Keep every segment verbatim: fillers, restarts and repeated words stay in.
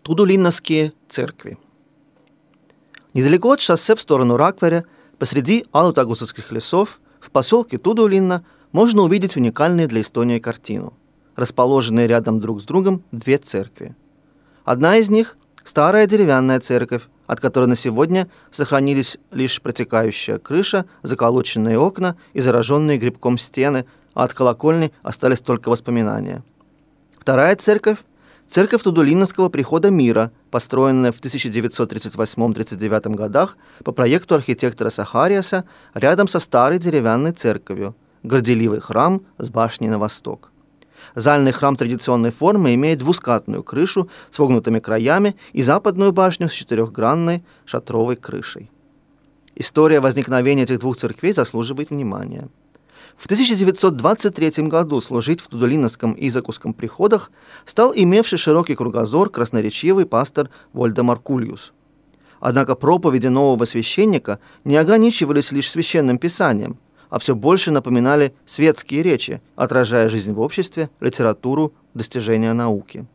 Тудулинновские церкви. Недалеко от шоссе в сторону Ракверя, посреди алутагусовских лесов, в поселке Тудулинна можно увидеть уникальную для Эстонии картину. Расположенные рядом друг с другом две церкви. Одна из них – старая деревянная церковь, от которой на сегодня сохранились лишь протекающая крыша, заколоченные окна и зараженные грибком стены, а от колокольни остались только воспоминания. Вторая церковь – церковь Тудулинновского прихода мира, построенная в тысяча девятьсот тридцать восьмом — тридцать девятом годах по проекту архитектора Сахариаса рядом со старой деревянной церковью, горделивый храм с башней на восток. Зальный храм традиционной формы имеет двускатную крышу с вогнутыми краями и западную башню с четырехгранной шатровой крышей. История возникновения этих двух церквей заслуживает внимания. В тысяча девятьсот двадцать третьем году служить в Тудулинновском и Изакусском приходах стал имевший широкий кругозор красноречивый пастор Вольдемар Кульюс. Однако проповеди нового священника не ограничивались лишь священным писанием, а все больше напоминали светские речи, отражая жизнь в обществе, литературу, достижения науки.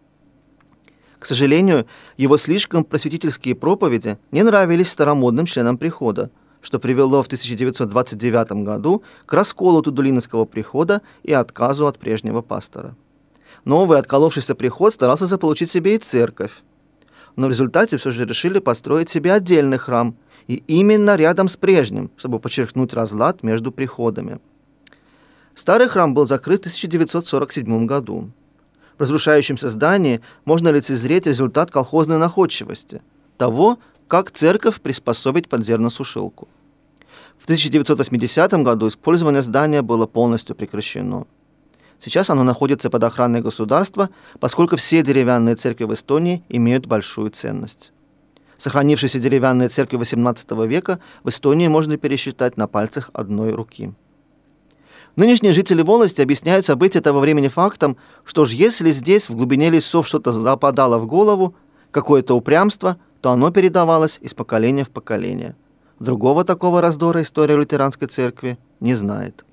К сожалению, его слишком просветительские проповеди не нравились старомодным членам прихода, что привело в тысяча девятьсот двадцать девятом году к расколу Тудулинновского прихода и отказу от прежнего пастора. Новый отколовшийся приход старался заполучить себе и церковь, но в результате все же решили построить себе отдельный храм, и именно рядом с прежним, чтобы подчеркнуть разлад между приходами. Старый храм был закрыт в тысяча девятьсот сорок седьмом году. В разрушающемся здании можно лицезреть результат колхозной находчивости, того, как церковь приспособить под зерносушилку. В тысяча девятьсот восьмидесятом году использование здания было полностью прекращено. Сейчас оно находится под охраной государства, поскольку все деревянные церкви в Эстонии имеют большую ценность. Сохранившиеся деревянные церкви восемнадцатого века в Эстонии можно пересчитать на пальцах одной руки. Нынешние жители волости объясняют события того времени фактом, что ж если здесь в глубине лесов что-то западало в голову, какое-то упрямство, то оно передавалось из поколения в поколение. Другого такого раздора история лютеранской церкви не знает.